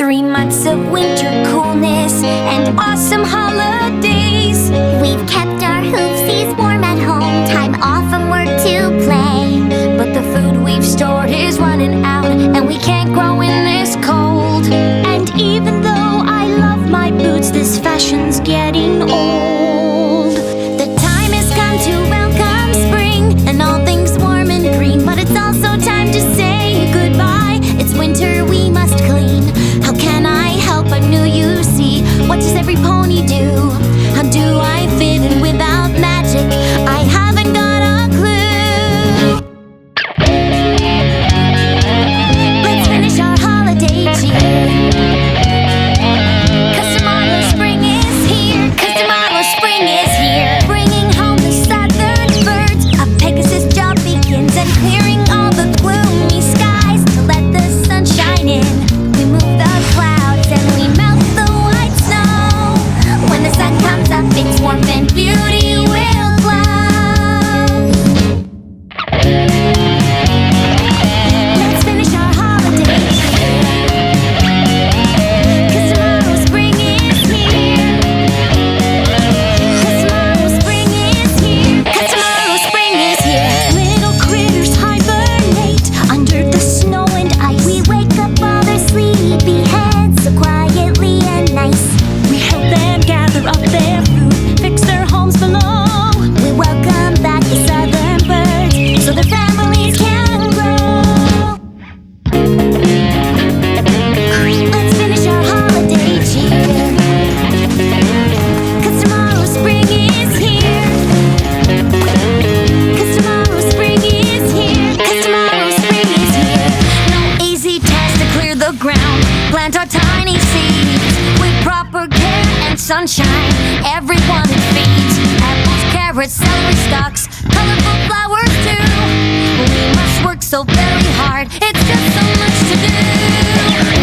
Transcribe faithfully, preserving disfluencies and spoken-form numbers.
Three months of winter coolness and awesome holidays. We've kept our hoofsies warm at home, time off from work to play. But the food we've stored is running out, and we can't grow in this cold. And even though I love my boots, this fashion's getting old. The time has come to welcome spring and all things warm and green, but it's also time to say goodbye. It's winter, we must clean. How can I help? I knew you see. What does every pony do? How do I fit in without magic? I haven't got a clue. Let's finish our holiday cheer, 'cause tomorrow spring is here. 'Cause tomorrow spring is here. Bringing home the southern birds. A Pegasus job begins, and clearing all the gloomy skies to let the sun shine in. We move the clouds and we melt the white snow. When the sun comes up, it's warmth and beauty will glow. Let's finish our holiday cheer, 'cause tomorrow spring is here. 'Cause tomorrow spring is here. 'Cause tomorrow spring is here. Little critters hibernate under the snow and ice. We wake up all their sleepy heads so quietly and nice. We help them gather up their food, fix their homes below. We welcome back the southern birds So their families can grow. Let's finish our holiday cheer, 'cause tomorrow spring is here. 'Cause tomorrow spring is here. 'Cause tomorrow spring is here. No easy task to clear the ground, plant our tiny seeds with proper care and sunshine. Everyone it feeds. Apples, carrots, celery stalks, colorful flowers too. We must work so very hard, it's just so much to do.